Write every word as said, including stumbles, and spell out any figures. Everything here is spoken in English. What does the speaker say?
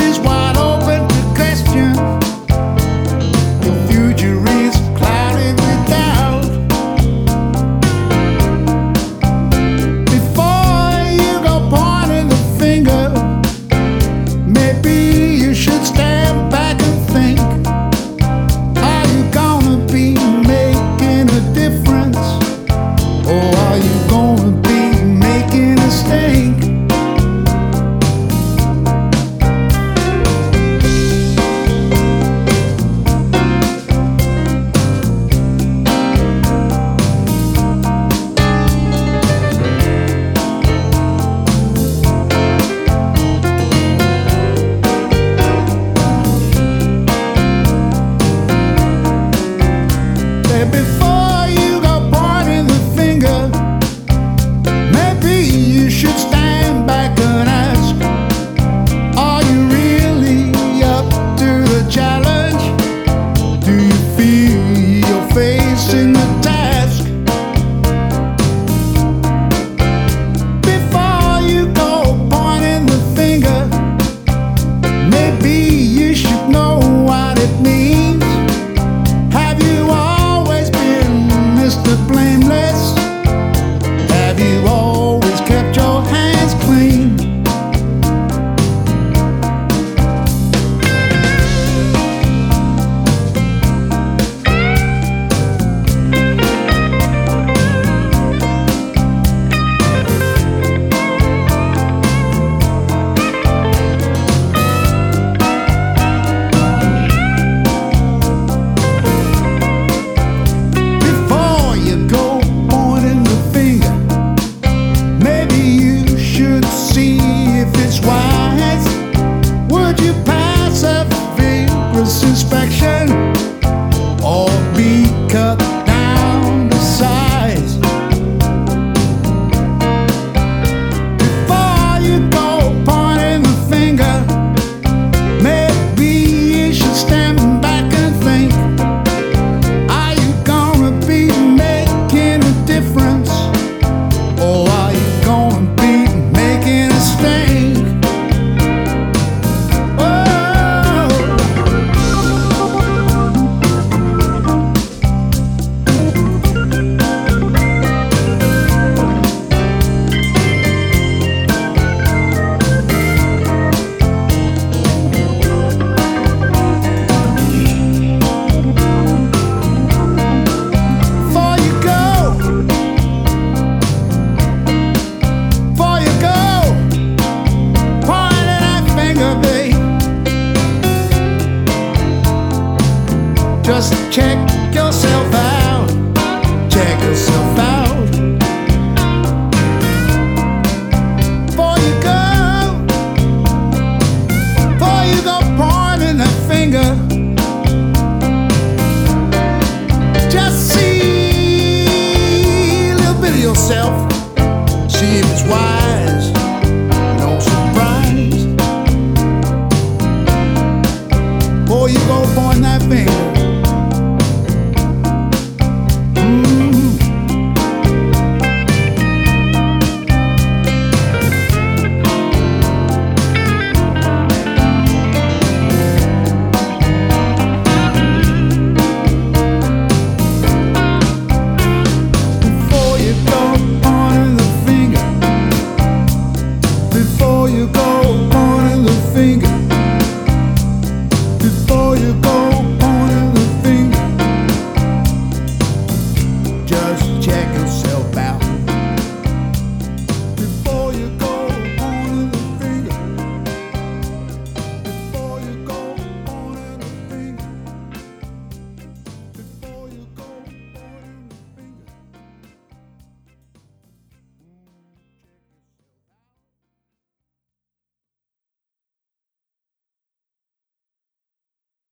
is wide open to question. The future is clouded with doubt. Before you go pointing the finger, maybe you should stand back and think. Are you gonna be making a difference? Or are you gonna be making a stink? Before you go pointing the finger, maybe you should stand back and ask, are you really up to the challenge? Do you feel you're facing the task? Before you go pointing the finger, maybe you should know what it means. Have you always been Mister Blameless? Have you always kept your hands clean? Before you go pointing the finger, maybe you should see if it's wise. Would you pass a vigorous inspection or be cut down to size? Before you go pointing the finger, maybe you should stand back and think. Are you gonna be making a difference? Or are you gonna be making a stink? Oh. Before you go, before you go, pointing that finger, babe, just check yourself out, check yourself out. Before you go, before you go pointing that finger, just see a little bit of yourself, see if it's wise, no surprise. Before you go pointing that finger,